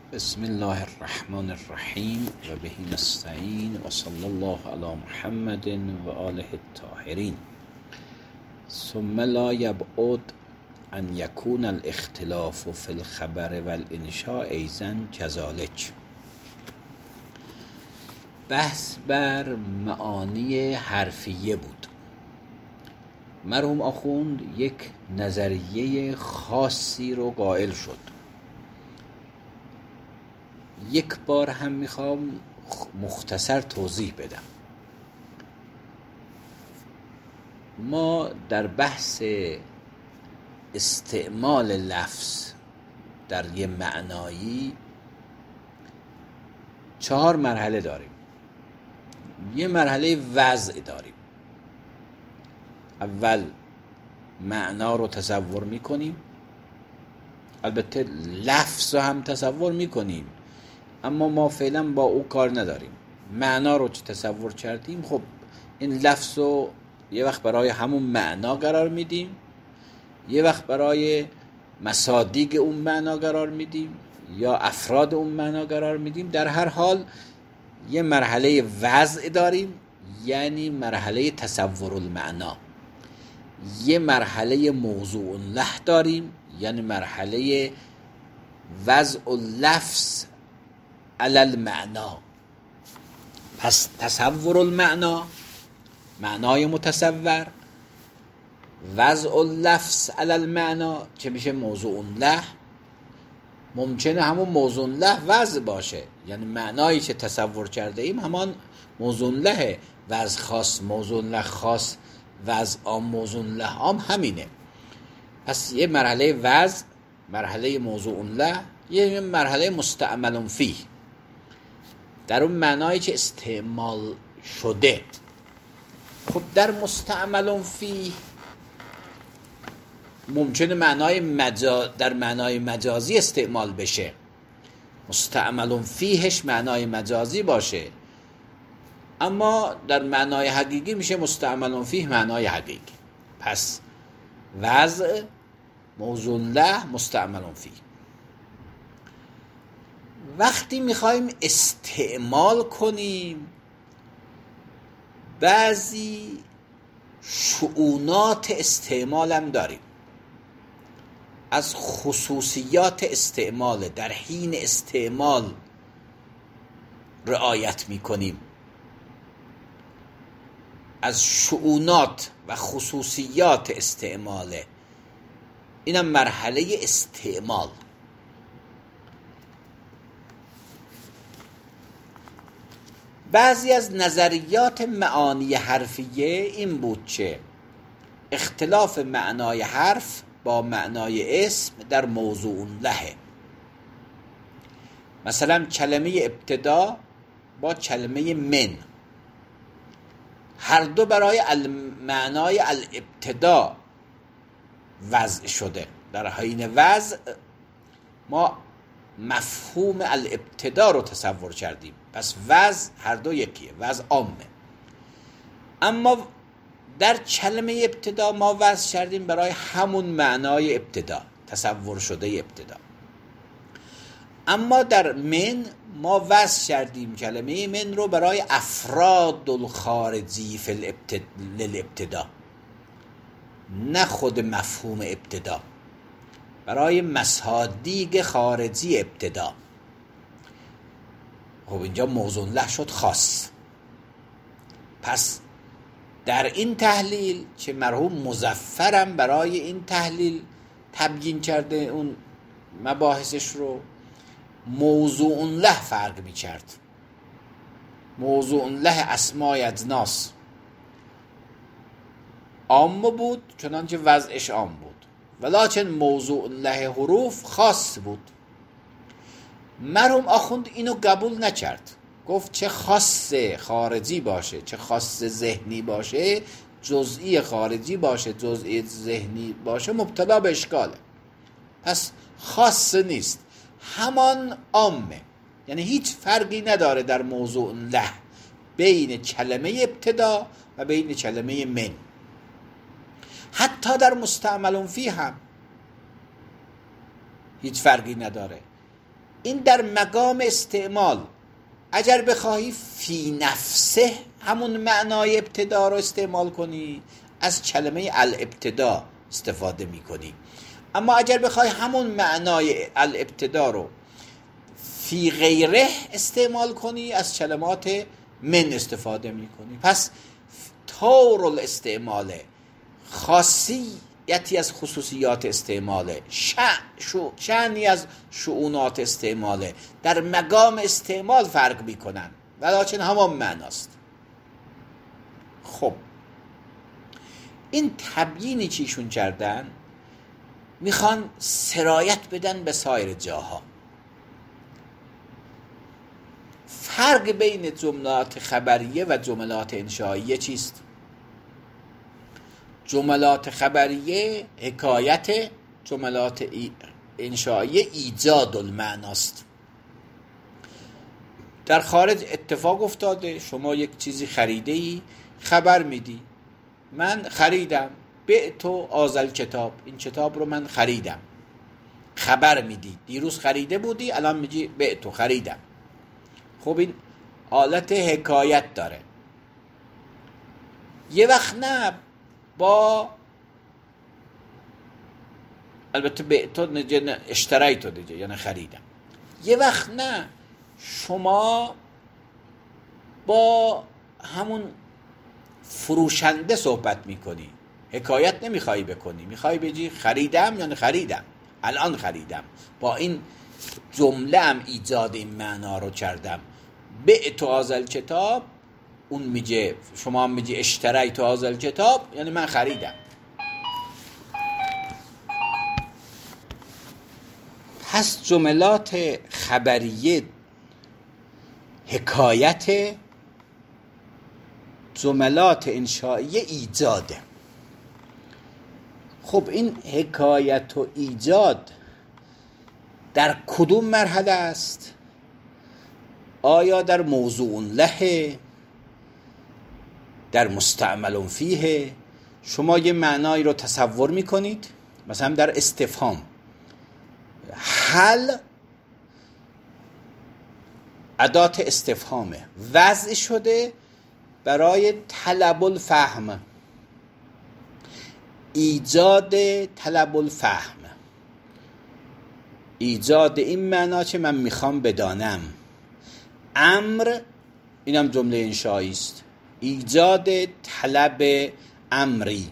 بسم الله الرحمن الرحیم و به نستعین و صلی الله علی محمد و آله الطاهرین. ثم لا یبعد ان یکون الاختلاف فی الخبر و الانشاء ایضا کذالک. بحث بر معانی حرفیه بود. مرحوم آخوند یک نظریه خاصی رو قائل شد. یک بار هم میخوام مختصر توضیح بدم. ما در بحث استعمال لفظ در یه معنایی 4 مرحله داریم. یه مرحله وضع داریم. اول معنا رو تصور میکنیم، البته لفظ رو هم تصور میکنیم، اما ما فعلا با او کار نداریم. معنا رو چه تصور کردیم، خب این لفظ رو یه وقت برای همون معنا قرار میدیم، یه وقت برای مصادیق اون معنا قرار میدیم یا افراد اون معنا قرار میدیم. در هر حال یه مرحله وضع داریم، یعنی مرحله تصور المعنا. یه مرحله موضوع له داریم، یعنی مرحله وضع اللفظ علی المعنا. پس تصور المعنا، معنای متصور، وضع اللفظ علی المعنا که میشه موضوع له. ممکنه همون موضوع له وضع باشه، یعنی معنایی که تصور کرده ایم همان موضوع له. وضع خاص، موضوع له خاص، وضع عام، موضوع له عام همینه. پس یه مرحله وضع، مرحله موضوع له، یه مرحله مستعمل فیه در اون معنایی که استعمال شده. خب در مستعمل فیه ممکنه در معنای مجازی استعمال بشه، مستعمل فیهش معنای مجازی باشه، اما در معنای حقیقی میشه مستعمل فیه معنای حقیقی. پس وضع، موضوع له، مستعمل فیه. وقتی میخوایم استعمال کنیم، بعضی شؤونات استعمال هم داریم. از خصوصیات استعمال در حین استعمال رعایت میکنیم. از شؤونات و خصوصیات استعماله. اینم مرحله استعمال. بعضی از نظریات معانی حرفیه این بود که اختلاف معنای حرف با معنای اسم در موضوع له. مثلا کلمه ابتدا با کلمه من، هر دو برای معنای الابتدا وضع شده. در حین وضع ما مفهوم الابتدا رو تصور کردیم، پس وضع هر دو یکیه، وضع عامه. اما در کلمه ابتدا ما وضع کردیم برای همون معنای ابتدا، تصور شده ابتدا. اما در من ما وضع کردیم کلمه من رو برای افراد الخارجی فی الابتدا، نه خود مفهوم ابتدا، برای مصادیق خارجی ابتدا. خب اینجا موضوع له شد خاص. پس در این تحلیل که مرحوم مظفرم برای این تحلیل تبیین کرده اون مباحثش رو، موضوع له فرق می کرد. موضوع له اسمای اجناس عام بود چنانچه وضعش عام بود، ولکن موضوع له حروف خاص بود. مرحوم آخوند اینو قبول نکرد. گفت چه خاص خارجی باشه، چه خاص ذهنی باشه، جزئی خارجی باشه، جزئی ذهنی باشه، مبتلا به اشکاله. پس خاص نیست، همان عامه. یعنی هیچ فرقی نداره در موضوع له بین کلمه ابتدا و بین کلمه من. حتی در مستعمل فیه هم هیچ فرقی نداره. این در مقام استعمال. اگر بخواهی فی نفسه همون معنای ابتدا رو استعمال کنی، از کلمه الابتدا استفاده میکنی. اما اگر بخوای همون معنای الابتدا رو فی غیره استعمال کنی، از کلمات من استفاده میکنی. پس طور الاستعماله، خاصیتی از خصوصیات استعماله، شأنی از شؤونات استعماله، در مقام استعمال فرق میکنن ولیکن همان معناست. خب این تبیینی چیشون کردن، میخوان سرایت بدن به سایر جاها. فرق بین جملات خبریه و جملات انشائیه چیست؟ جملات خبریه حکایت، جملات انشائیه ایجاد المعناست. در خارج اتفاق افتاده، شما یک چیزی خریده ای، خبر میدی من خریدم، بعتو آذل کتاب، این کتاب رو من خریدم. خبر میدی، دیروز خریده بودی الان میگی بعتو خریدم. خب این حالت حکایت داره. یه وقت نه با البته بعتو اشتریتو دیگه، یعنی خریدم. یه وقت نه شما با همون فروشنده صحبت میکنی، حکایت نمیخوای بکنی، میخوای بگی خریدم یعنی خریدم، الان خریدم، با این جمله هم ایجاد این معنا رو کردم. بعت آذل کتاب، اون میگه، شما هم میگی اشتریت آذل کتاب، یعنی من خریدم. پس جملات خبریه حکایت، جملات انشائیه ایجاده. خب این حکایت و ایجاد در کدوم مرحله است؟ آیا در موضوع له، در مستعمل فیه؟ شما یه معنایی رو تصور میکنید، مثلا در استفهام، هل ادات استفهامه، وضع شده برای طلب الفهم، ایجاد طلب الفهم، ایجاد این معنا که من میخوام بدانم. امر، اینم جمله انشایی است، ایجاد طلب امری.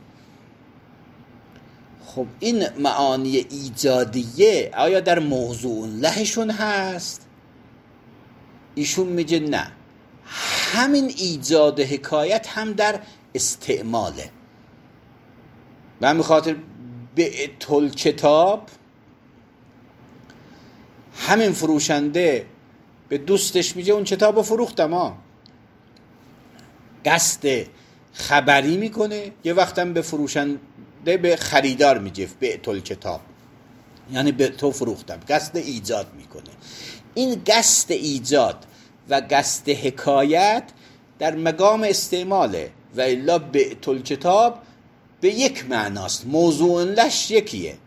خب این معانی ایجادیه آیا در موضوع لهشون هست؟ ایشون میگه نه، همین ایجاد حکایت هم در استعماله. و همین خاطر بعتل کتاب، همین فروشنده به دوستش میگه اون کتاب رو فروختم ها، قصد خبری میکنه. یه وقتم به فروشنده، به خریدار میگه بعتل کتاب، یعنی به تو فروختم، قصد ایجاد میکنه. این قصد ایجاد و قصد حکایت در مقام استعماله، و الا بعتل کتاب به یک معناست، موضوع لش یکیه.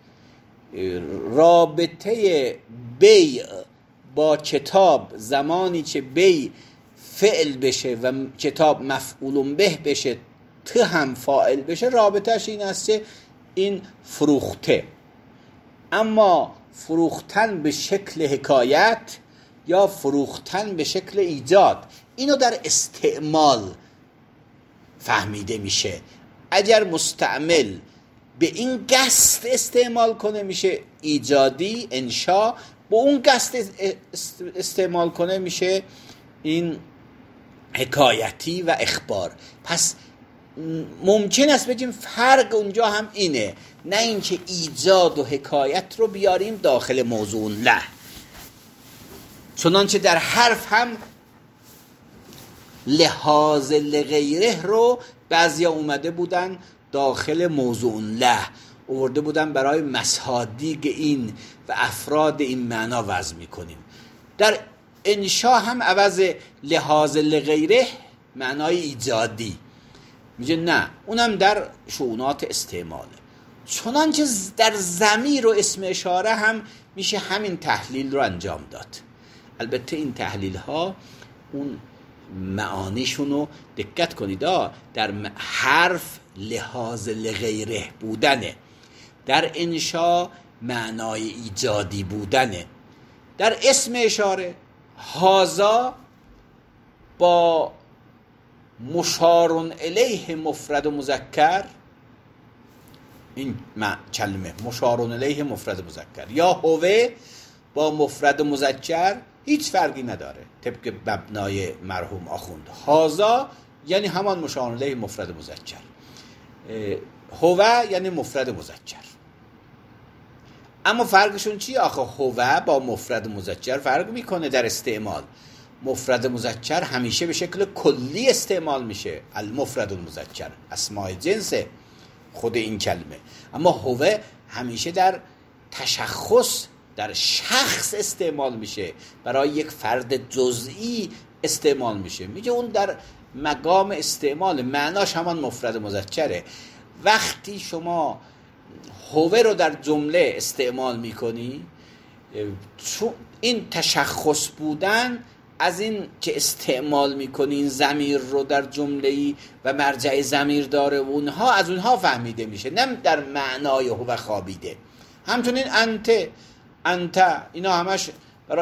رابطه بیع با کتاب زمانی که بیع فعل بشه و کتاب مفعول به بشه، ته هم فاعل بشه، رابطهش این است که این فروخته. اما فروختن به شکل حکایت یا فروختن به شکل ایجاد، اینو در استعمال فهمیده میشه. اگر مستعمل به این قصد استعمال کنه میشه ایجادی، انشا. با اون قصد استعمال کنه میشه این حکایتی و اخبار. پس ممکن است بگیم فرق اونجا هم اینه، نه اینکه ایجاد و حکایت رو بیاریم داخل موضوع له. چنانچه در حرف هم لحاظ لغیره رو بعضیا اومده بودن داخل موضوع له، آورده بودن برای مصادیق این و افراد این معنا وضع میکنیم. در انشا هم عوض لحاظ لغیره معنای ایجادی میگه نه، اونم در شؤونات استعماله. چنانچه در ضمیر و اسم اشاره هم میشه همین تحلیل رو انجام داد. البته این تحلیل ها اون معانیشون رو دقت کنید، در حرف لحاظ لغیره بودنه، در انشا معنای ایجادی بودنه، در اسم اشاره هازا با مشارون الیه مفرد و مذکر، این کلمه مشارون الیه مفرد مذکر، یا هوه با مفرد مذکر هیچ فرقی نداره طبق مبنای مرحوم آخوند. هازا یعنی همان مشارون الیه مفرد مذکر، هوه یعنی مفرد مذکر. اما فرقشون چیه آخه؟ هوه با مفرد مذکر فرق میکنه در استعمال. مفرد مذکر همیشه به شکل کلی استعمال میشه، المفرد المذکر اسماء جنس خود این کلمه. اما هوه همیشه در تشخص، در شخص استعمال میشه، برای یک فرد جزئی استعمال میشه. میگه اون در مقام استعمال معناش همان مفرد مذکره. وقتی شما هوه رو در جمله استعمال میکنی، چون این تشخص بودن از این که استعمال میکنین ضمیر رو در جمله‌ای و مرجع ضمیر داره، اونها از اونها فهمیده میشه، نه در معنای هوه خوابیده. همچنین انت اینا همش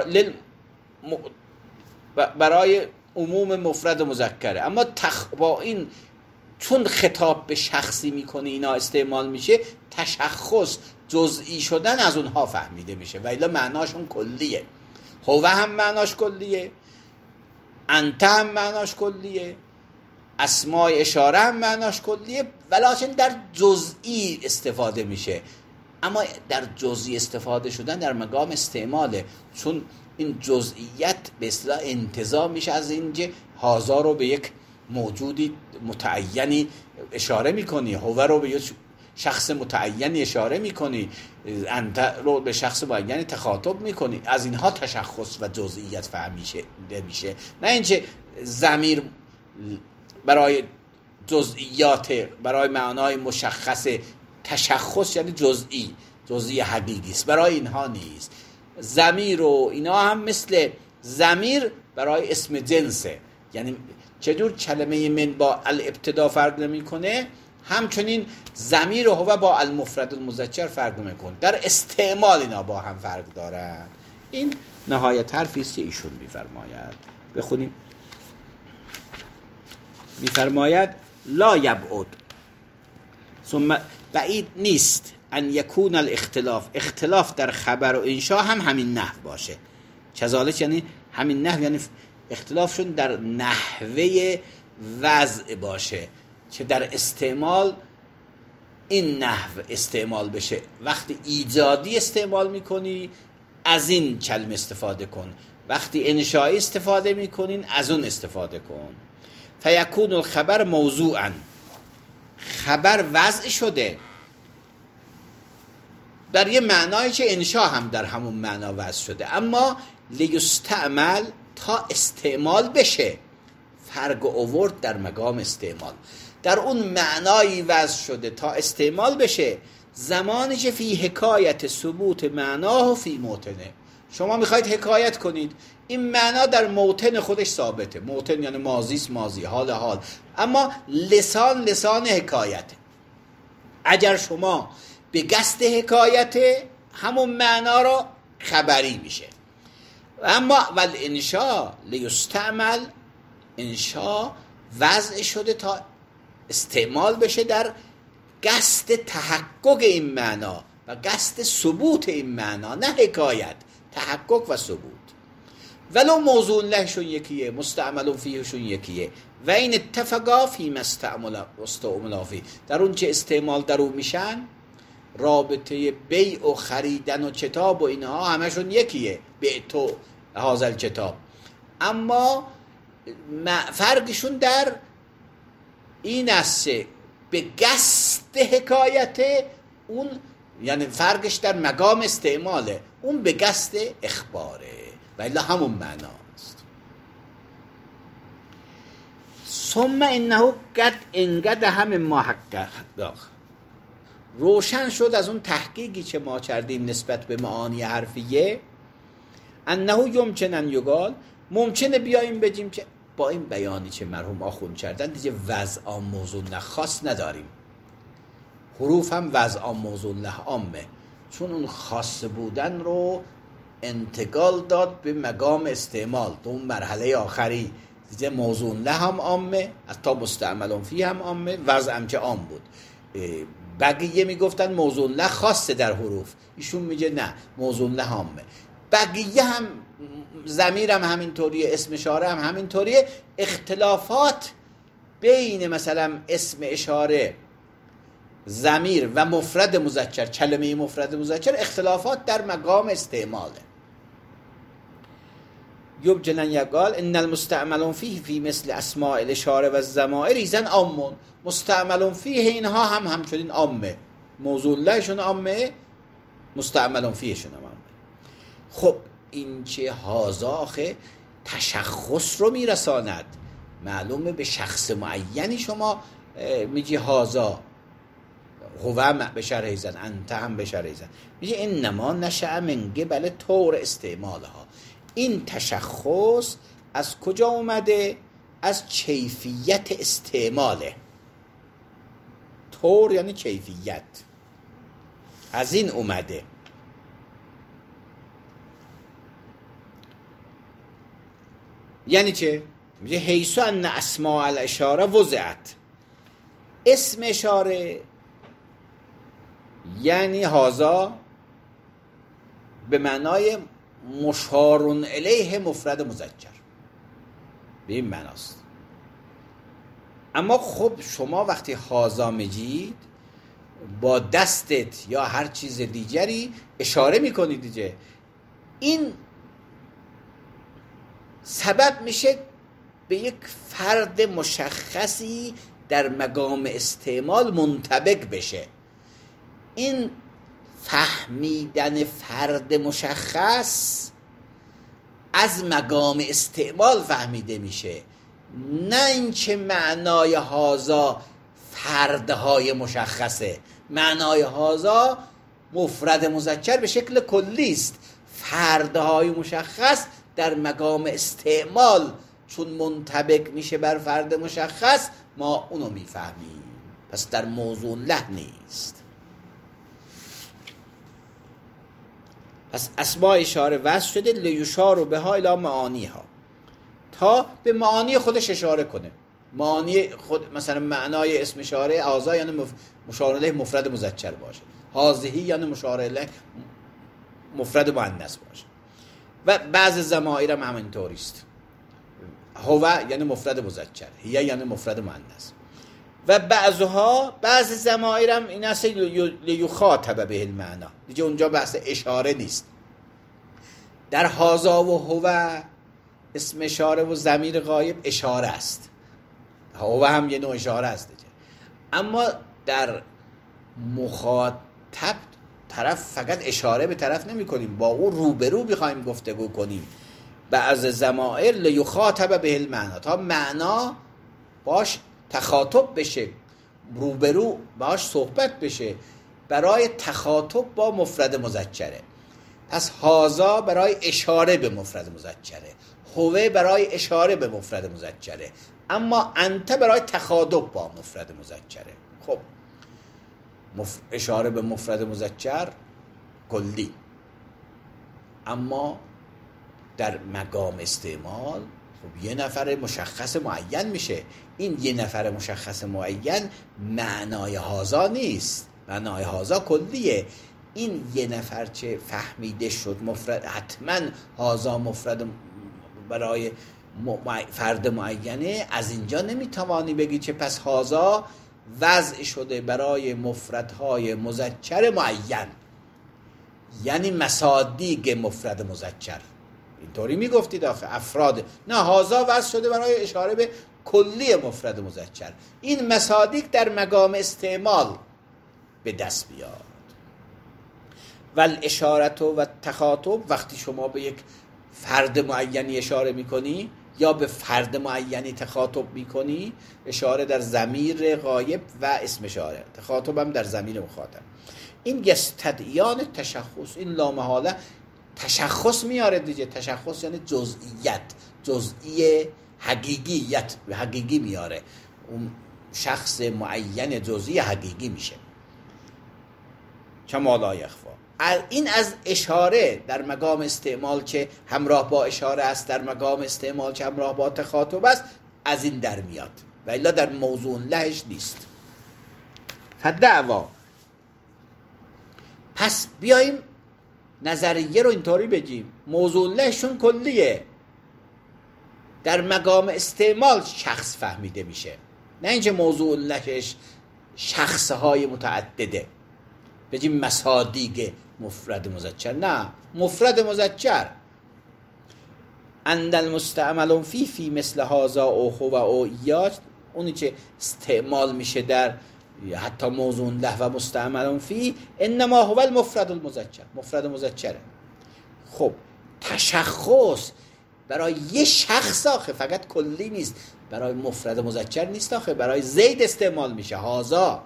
برای عموم مفرد مذکره. اما با این چون خطاب به شخصی میکنه اینا استعمال میشه، تشخص جزئی شدن از اونها فهمیده میشه و الا معناشون کلیه. هوه هم معناش کلیه، انت هم معناش کلیه، اسماء اشاره هم معناش کلیه، ولیکن در جزئی استفاده میشه. اما در جزئی استفاده شدن در مقام استعماله، چون این جزئیت به اصطلاح انتزاع میشه از اینکه هازا رو به یک موجودی متعینی اشاره میکنی، هوه رو به یک شخص متعینی اشاره میکنی، انت رو به شخص معینی تخاطب میکنی. از اینها تشخص و جزئیت فهمیده میشه، نه اینکه ضمیر برای جزئیات، برای معنای مشخص. تشخص یعنی جزئی حقیقی است، برای اینها نیست. ضمیر و اینا هم مثل ضمیر برای اسم جنسه، یعنی چجور کلمه من با الابتدا فرق نمیکنه، همچنین ضمیر و هوه با المفرد المذکر فرق نمیکنه، در استعمال اینا با هم فرق دارن. این نهایت حرفی است که ایشون میفرماید. بخونیم. میفرماید لا یبعد، ثم بعید نیست ان یکون الاختلاف، اختلاف در خبر و انشا هم همین نحو باشه. چذالک یعنی همین نحو، یعنی اختلافشون در نحوه وضع باشه که در استعمال این نحو استعمال بشه. وقتی ایجادی استعمال میکنی از این کلمه استفاده کن، وقتی انشایی استفاده میکنین از اون استفاده کن. فیکون الخبر موضوعا، خبر وضع شده در یه معنایی که انشا هم در همون معنا وضع شده، اما لیستعمل تا استعمال بشه. فرق آورد در مقام استعمال، در اون معنایی وضع شده تا استعمال بشه، زمانی که فی حکایت ثبوت معناه و فی موطنه. شما میخواید حکایت کنید، این معنا در موطن خودش ثابته. موطن یعنی ماضیست، ماضی، حال، اما لسان حکایت. اگر شما به قصد حکایت همون معنا رو خبری میشه. اما والانشاء لیستعمل، انشاء وضع شده تا استعمال بشه در قصد تحقق این معنا و قصد ثبوت این معنا، نه حکایت، تحقق و ثبوت. ولو موضوع لهشون یکیه، مستعمل فیهشون یکیه. و این اتفاقا فی مستعمل فی، در اون که استعمال در اون میشن، رابطه بیع و خریدن و کتاب و اینها همشون یکیه، بیع تو هازل کتاب. اما فرقشون در این است به قصد حکایت اون، یعنی فرقش در مقام استعماله، اون به قصد اخباره و الا همون معناست. ثم انه قد انقد هم ما حق روشن شد از اون تحقیقی که ما کردیم نسبت به معانی حرفیه، انه یمکن ان یقال، ممکنه بیاییم بگیم که با این بیانی که مرحوم آخوند کردن دیگه وضع موضوع نه خاص نداریم، حروف هم وضع موضوع نه عامه، چون اون خاص بودن رو انتقال داد به مقام استعمال. تو اون مرحله آخری دیگه موضوع نه هم عامه، حتی مستعمل فیه هم عامه، وضع هم که عام بود. بقیه میگفتن موضوع نه خاصه در حروف، ایشون میگه نه موضوع نه عامه. بقیه هم ضمیر هم همینطوریه، اسم اشاره هم همینطوریه. اختلافات بین مثلا اسم اشاره، ضمیر و مفرد مذکر، کلمه مفرد مذکر، اختلافات در مقام استعماله. یبجن ان یقال ان المستعمل فیه فی مثل اسماء الاشاره و الضمائر ایزن عام. مستعمل فیه اینها هم همچنین عامه، موضوع لهشون عامه، مستعمل فیهشون هم عامه. خب این چه هازاخه تشخص رو میرساند، معلومه به شخص معینی شما میگی هازا، هو هم به شرح زن، انت هم به شرح زن، میگه انما نشأ من قبل طور استعمالها. این تشخص از کجا اومده؟ از کیفیت استعماله. طور یعنی کیفیت، از این اومده. یعنی چه؟ میگه حیث ان اسماء الاشاره وضعت، اسم اشاره یعنی هازا به معنای مشارون الیه مفرد مذکر، به این معناست. اما خب شما وقتی هازا میگید با دستت یا هر چیز دیگری اشاره میکنید دیگه، این سبب میشه به یک فرد مشخصی در مقام استعمال منطبق بشه. این فهمیدن فرد مشخص از مقام استعمال فهمیده میشه، نه اینکه معنای هازا فردهای مشخصه. معنای هازا مفرد مذکر به شکل کلی است، فردهای مشخص در مقام استعمال چون منطبق میشه بر فرد مشخص ما اونو میفهمیم، پس در موضوع له نیست. پس اسماء اشاره وصل شده لیشار بها الی معانیها، تا به معانی خودش اشاره کنه. معانی خود مثلا معنای اسم اشاره هازا یعنی مشار الیه مفرد مذکر باشه، هازهی یعنی مشار الیه مفرد مؤنث باشه، و بعض ضمائر هم همینطوری است. هو یعنی مفرد مذکر، هی یعنی مفرد مؤنث، و بعض ضمائر هم این است لیخاطب به المعنی، دیگه اونجا بحث اشاره نیست. در هازا و هو اسم اشاره و ضمیر غایب اشاره است، هو هم یه نوع اشاره است دیگه. اما در مخاطب طرف فقط اشاره به طرف نمی کنیم، با او روبرو بخوایم گفتگو کنیم. بعض ضمائر لیخاطب به المعنی، تا معنا باش تخاطب بشه، روبرو باش صحبت بشه، برای تخاطب با مفرد مذکره. پس هازا برای اشاره به مفرد مذکره، هوه برای اشاره به مفرد مذکره، اما انت برای تخاطب با مفرد مذکره. خب اشاره به مفرد مذکر کلی، اما در مقام استعمال خب یه نفر مشخص معین میشه. این یه نفر مشخص معین معنای هازا نیست، معنای هازا کلیه. این یه نفر چه فهمیده شد مفرد، حتما هازا مفرد برای فرد معینه، از اینجا نمیتوانی بگی که پس هازا وضع شده برای مفردهای مذکر معین، یعنی مصادیق مفرد مذکر. اینطوری میگفتید آخه افراد، نه، هازا وضع شده برای اشاره به کلی مفرد مذکر. این مصادیق در مقام استعمال به دست بیاد. والاشارت و تخاطب، وقتی شما به یک فرد معینی اشاره میکنی، یا به فرد معینی تخاطب میکنی، اشاره در ضمیر غایب و اسم اشاره، تخاطب هم در ضمیر مخاطب. این یستدعیان تشخص، این لامحاله تشخص میاره دیگه. تشخص یعنی جزئیت، جزئی حقیقی میاره، اون شخص معین جزئی حقیقی میشه. کما لا یخفی. این از اشاره در مقام استعمال که همراه با اشاره است، در مقام استعمال که همراه با تخاطب است، از این در میاد و الا در موضوع لهش نیست. فدعوا. پس بیاییم نظریه رو اینطوری بگیم، موضوع لهشون کلیه، در مقام استعمال شخص فهمیده میشه، نه اینکه موضوع لهش شخصهای متعدده. بگیم مصادیق مفرد مذکر، نه، مفرد مذکر. اند المستعمل فی مثل هذا او هو او ایاج، اونی که استعمال میشه در حتی موضوع له و مستعمل فی، انما هو المفرد المذکر، مفرد مذکره. خب تشخص برای یه شخص آخه، فقط کلی نیست، برای مفرد مذکر نیست آخه، برای زید استعمال میشه. هازا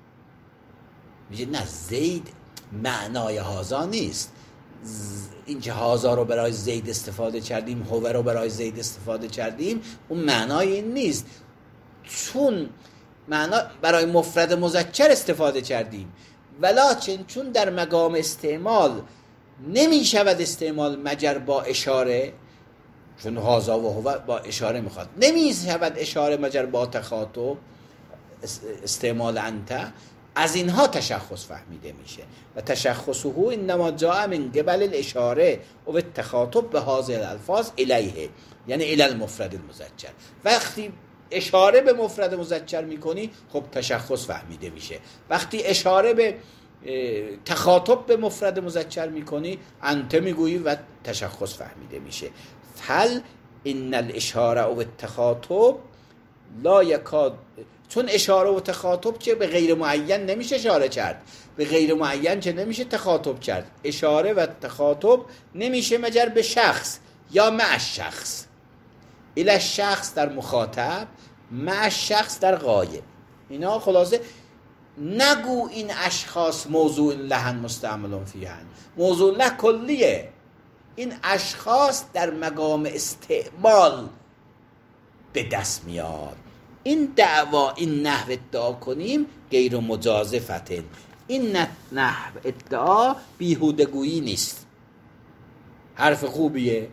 میگه نه، زید معنای هازا نیست. اینکه هازا رو برای زید استفاده کردیم، هو رو برای زید استفاده کردیم، اون معنای این نیست. چون معنا برای مفرد مذکر استفاده کردیم، ولکن چون در مقام استعمال نمی شود استعمال مگر با اشاره، چون هازا و هو با اشاره میخواد، نمی شود اشاره مگر با تخاطب، استعمال انت، از اینها تشخص فهمیده میشه. و تشخصه انما جاء من قبل الاشاره و التخاطب به هذه الالفاظ الیه، یعنی الی المفرد المذکر. وقتی اشاره به مفرد مذکر میکنی، خب تشخص فهمیده میشه. وقتی اشاره به تخاطب به مفرد مذکر میکنی، انت میگویی و تشخص فهمیده میشه. فل ان الاشاره و التخاطب لا یکاد، چون اشاره و تخاطب که به غیر معین نمیشه اشاره کرد، به غیر معین که نمیشه تخاطب کرد. اشاره و تخاطب نمیشه مگر به شخص یا مع شخص. الی شخص در مخاطب، مع شخص در غایب. اینا خلاصه نگو این اشخاص موضوع لهن مستعملون فیهن، موضوع له کلیه. این اشخاص در مقام استعمال به دست میاد. این دعوا، این نحو ادعا کنیم غیر مجازفته، این نحو ادعا بیهودگویی نیست، حرف خوبیه.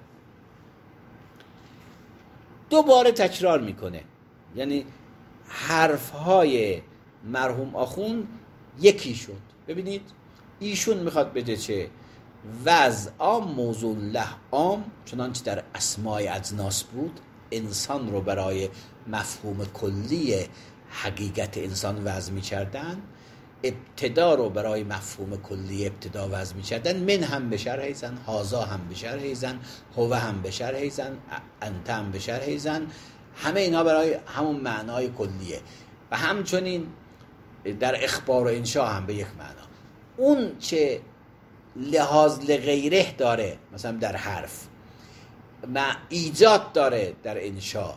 دوباره تکرار میکنه، یعنی حرفهای مرحوم آخوند یکی شد. ببینید ایشون میخواد بگه چه؟ وضع عام موضوع له عام، چنانچه در اسماء اجناس بود، انسان رو برای مفهوم کلی حقیقت انسان وضع می‌کردن، ابتدا رو برای مفهوم کلی ابتدا وضع می‌کردن. من هم به شرح زن، هازا هم به شرح زن، هو هم به شرح زن، انت هم به شرح زن، همه اینا برای همون معنای کلیه. و همچنین در اخبار و انشا هم به یک معنا. اون که لحاظ لغیره داره، مثلا در حرف، ایجاد داره در انشا،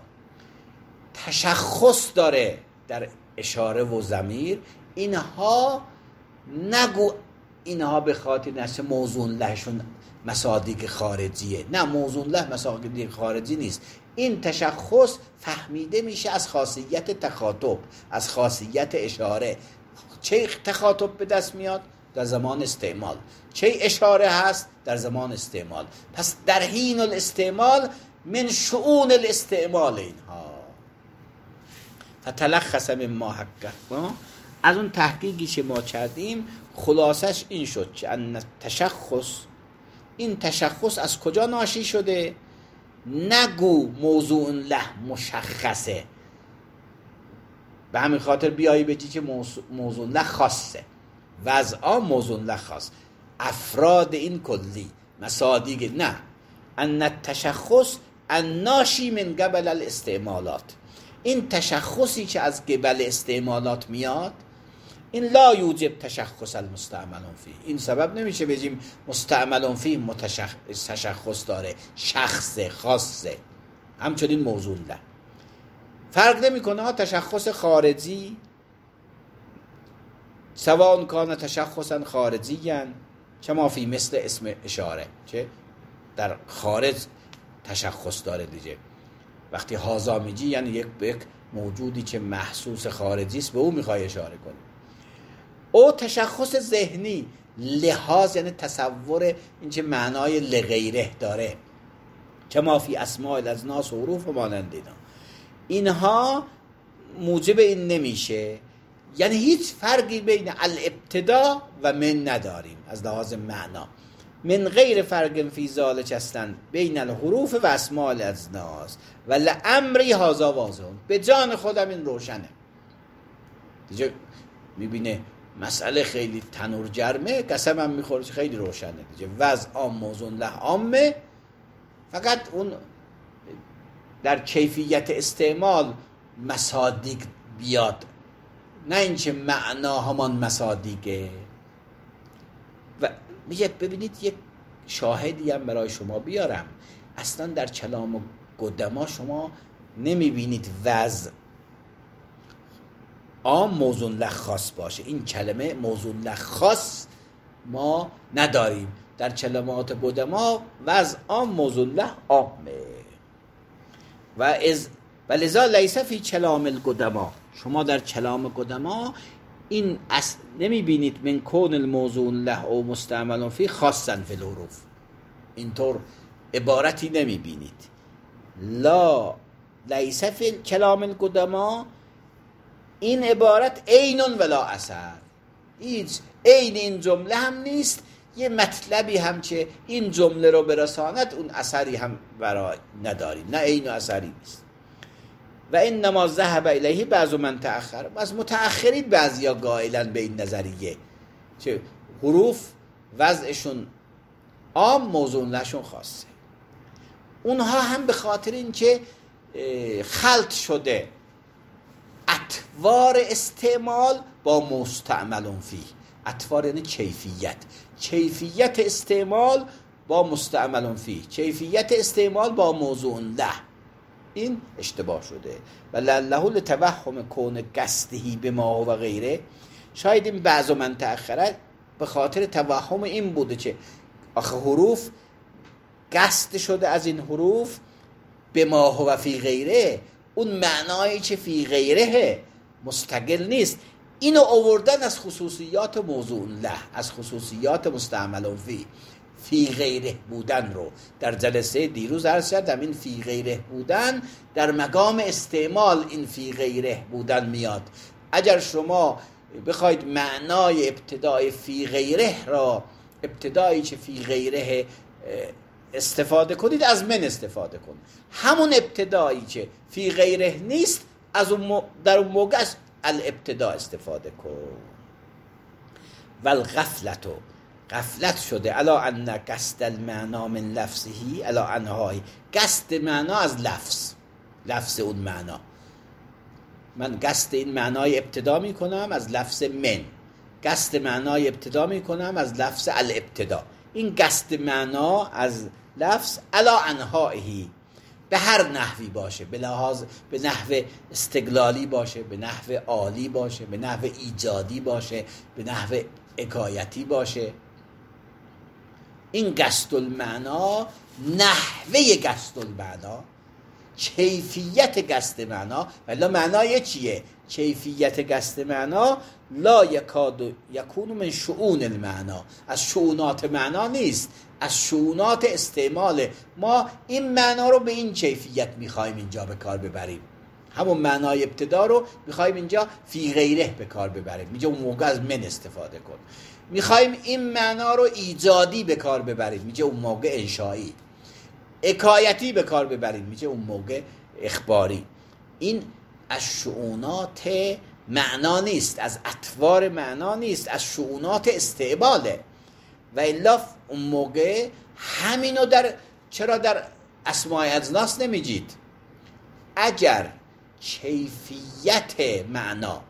تشخص داره در اشاره و ضمیر، اینها نگو اینها به خاطر نشه موضوع لهشون مصادیق خارجیه. نه، موضوع له مصادیق خارجی نیست. این تشخص فهمیده میشه از خاصیت تخاطب، از خاصیت اشاره. چه تخاطب به دست میاد؟ در زمان استعمال. چه اشاره هست؟ در زمان استعمال. پس در حین الاستعمال من شؤون الاستعمال اینها. فتلخص مما حققنا، از اون تحقیقی که ما کردیم خلاصش این شد که ان تشخص، این تشخص از کجا ناشی شده؟ نگو موضوع له مشخصه، به همین خاطر بیایی بگی که موضوع له خاصه، وضعا موضوع له خاص، افراد این کلی مصادیق. نه، ان التشخص الناشی من قبل الاستعمالات، این تشخصی که از قبل استعمالات میاد، این لا یوجب تشخص المستعملون فیه، این سبب نمیشه بگیم مستعملون فیه تشخص داره، شخص خاصه. همچنین موضوع له. فرق نمیکنه تشخص خارجی سواء کان تشخصا خارجیا کما فی مثل اسم اشاره، چه در خارج تشخص داره دیگه. وقتی هازا میگی یعنی یک موجودی که محسوس خارجی است، به او میخوای اشاره کنی. او تشخص ذهنی، لحاظ یعنی تصور این که معنای لغیره داره، کما فی اسماء الاجناس و حروف و مانند اینا. اینها موجب این نمیشه، یعنی هیچ فرقی بین الابتدا و من نداریم از لحاظ معنا. من غیر فرق فی ذالک هستند بین الحروف و اسماء الاجناس و لامری هذا واضح. به جان خودم این روشنه دیگه. میبینه مسئله خیلی تنور گرمه، قسمم میخوره خیلی روشنه دیگه. وضع عام موضوع له عامه، فقط اون در کیفیت استعمال مصادیق بیاد، نه اینکه معنا همان مصادیقه. و میگه ببینید یک شاهدی هم برای شما بیارم. اصلا در کلام قدما شما نمیبینید وضع عام موضوع له خاص باشه. این کلمه موضوع له خاص ما نداریم در کلمات قدما. وضع عام موضوع له عامه و لذا لیس فی کلام القدما. شما در کلام قدما این نمیبینید من کون الموضوع له او مستعمل فی خاصا فی الحروف. اینطور عبارتی نمیبینید. لا لیس فی کلام القدما، این عبارت عین ولا اثر. هیچ عین این جمله هم نیست، یه مطلبی هم که این جمله رو برساند اون اثری هم برای نداریم، نه عین و اثری نیست. و انما ذهب الیه بعض من تأخر. از متأخرین بعضیا قائلن به این نظریه که حروف وضعشون عام موضوع لهشون خاصه. اونها هم به خاطر این که خلط شده اطوار استعمال با مستعمل فیه. اطوار یعنی کیفیت استعمال با مستعمل فیه، کیفیت استعمال با موضوع له. این اشتباه شده. و لعله لتوهم کون قصده بما و غیره. شاید این بعض من تأخره به خاطر توهم این بوده که آخه حروف قصد شده از این حروف بما و فی غیره، اون معنایی که فی غیره مستقل نیست. اینو آوردن از خصوصیات موضوع له، از خصوصیات مستعمل فی غیره بودن رو در جلسه دیروز عرض کردم. این فی غیره بودن در مقام استعمال این فی غیره بودن میاد. اگر شما بخواید معنای ابتدای فی غیره را، ابتدایی که فی غیره استفاده کنید، از من استفاده کنید. همون ابتدایی که فی غیره نیست از اون در اون موقع از الابتدا استفاده کن. والغفلتو، غفلت شده علا ان قصد المعنا من لفظهی علا انهای، قصد معنا از لفظ اون معنا. من قصد این معنای ابتدا می کنم از لفظ من، قصد معنای ابتدا می کنم از لفظ الابتدا. این قصد معنا از لفظ علا انهایی، به هر نحوی باشه، به نحو استقلالی باشه، به نحو عالی باشه، به نحو ایجادی باشه، به نحو حکایتی باشه. این قصد المعنا، نحوه قصد المعنا، کیفیت قصد معنا. ولی معنای چیه؟ کیفیت قصد معنا لا یکاد یکون من شؤون المعنا، از شؤونات معنا نیست، از شؤونات استعمال. ما این معنا رو به این کیفیت میخوایم اینجا به کار ببریم. همون معنای ابتدا رو میخوایم اینجا فی غیره به کار ببریم، میگه اون موقع از من استفاده کن. میخوایم این معنا رو ایجادی به کار ببریم، میگه اون موقع انشایی. حکایتی به کار ببریم، میگه اون موقع اخباری. این از شؤونات معنا نیست، از اطوار معنا نیست، از شؤونات استعماله. و الا اون موقع همینو چرا در اسماء اجناس نمیگید؟ اگر کیفیت معنا،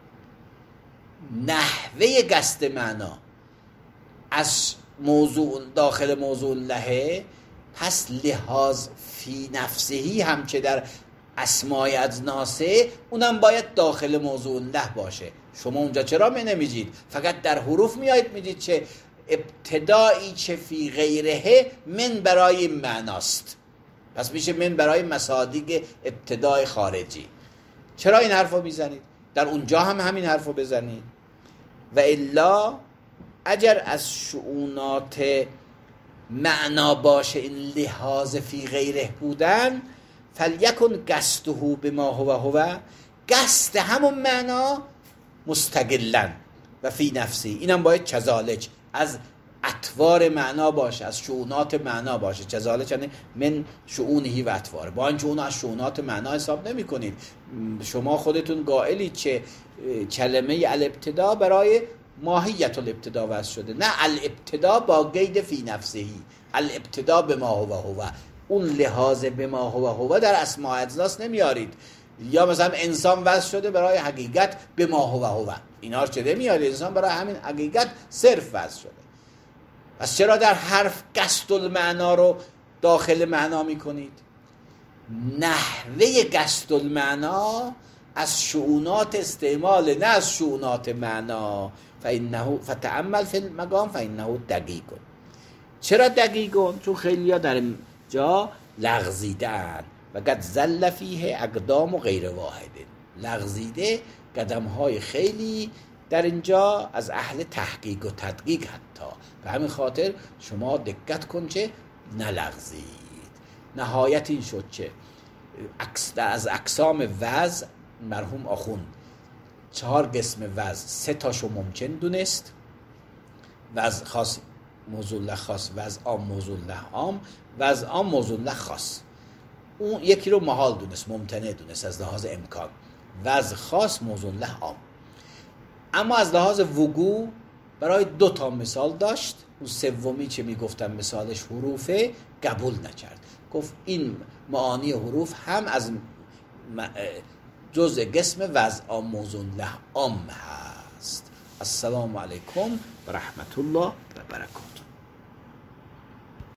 نحوه قصد معنا از موضوع داخل موضوع له، پس لحاظ فی نفسهی هم که در اسمای اجناسه اونم باید داخل موضوع له باشه. شما اونجا چرا می نمیجید؟ فقط در حروف میایید میگید چه ابتدایی چه فی غیره من برای معناست، پس میشه من برای مصادیق ابتدای خارجی. چرا این حرف رو میزنید؟ در اونجا هم همین حرف رو بزنید. و الا اگر از شؤونات معنا باشه این لحاظ فی غیره بودن، فلیکن قصده بما هو قصد همون معنا مستقلن و فی نفسی، اینم باید چزالج از اطوار معنا باشه، از شؤونات معنا باشه. چزالج یعنی من شؤونهی و اطواره، با اینکه اون از شؤونات معنا حساب نمی کنید. شما خودتون قائلید چه کلمه الابتدا برای ماهیت الابتدا وضع شده، نه الابتدا با قید فی نفسهی، الابتدا به ما هو اون لحاظ به ما هو در اسماء اجناس نمیارید. یا مثلا انسان وضع شده برای حقیقت به ما هو، اینا رو چه نمیارید؟ انسان برای همین حقیقت صرف وضع شده. پس چرا در حرف قصد المعنا رو داخل معنا میکنید؟ نحوه قصد المعنا از شؤونات استعمال، نه از شؤونات معنا. فتأمل فی المقام فانه دقیق. چرا دقیقون؟ چون خیلی ها در اینجا لغزیدن و قد زل فیه اقدام و غیر واحد، لغزیده قدم های خیلی در اینجا از اهل تحقیق و تدقیق حتی. به همین خاطر شما دقت کن که نلغزید. نهایت این شد که از اقسام وضع مرحوم آخوند 4 قسم وضع 3 تاشو ممکن دونست، وضع خاص موضوع له خاص، وضع عام موضوع له عام، وضع عام موضوع له خاص. اون یکی رو محال دونست، ممتنع دونست از لحاظ امکان، وضع خاص موضوع له عام. اما از لحاظ وقوع برای 2 تا مثال داشت. اون سومی که میگفتم مثالش حروفه قبول نکرد، گفت این معانی حروف هم از جزء قسم وضع عام موضوع له عام هست. السلام علیکم و رحمت الله و برکاته.